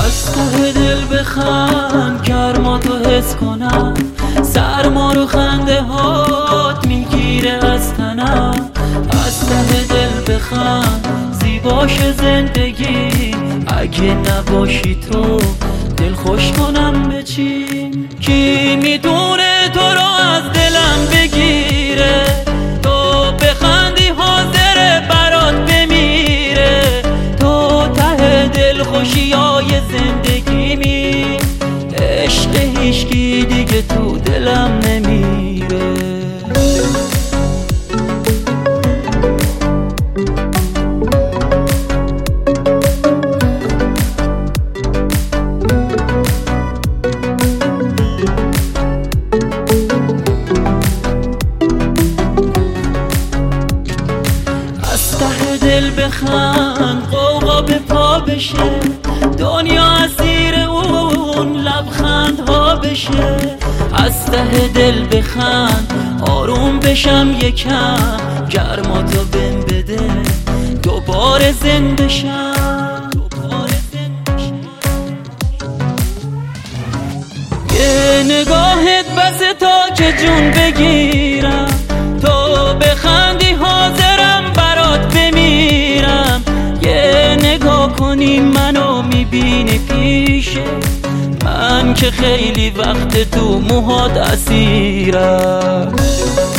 از ته دل بخند گرماتو حس کنم، سرما رو خنده هات میگیره از تنم. از ته دل بخند زیباش زندگی، اگه نباشی تو دل خوش کنم به چی؟ کی میدونه تو رو از دلم بگیره، تو بخندی حاضر برات بمیره. تو ته دل خوشیای زندگیمی، عشق هیچکی دیگه تو دلم نمیره. از ته دل بخند قوقا به پا بشه، دنیا اسیر اون لبخندها بشه. از ته دل بخند آروم بشم یکم، گرماتو بهم بده دوباره زنده شم. یه نگاهت بسه تا که جون بگیرم، تو بخندی حاضرم برات بمیرم. یه نگاه کنی منو میبینی پیشه من که خیلی وقت تو موهات اسیرم.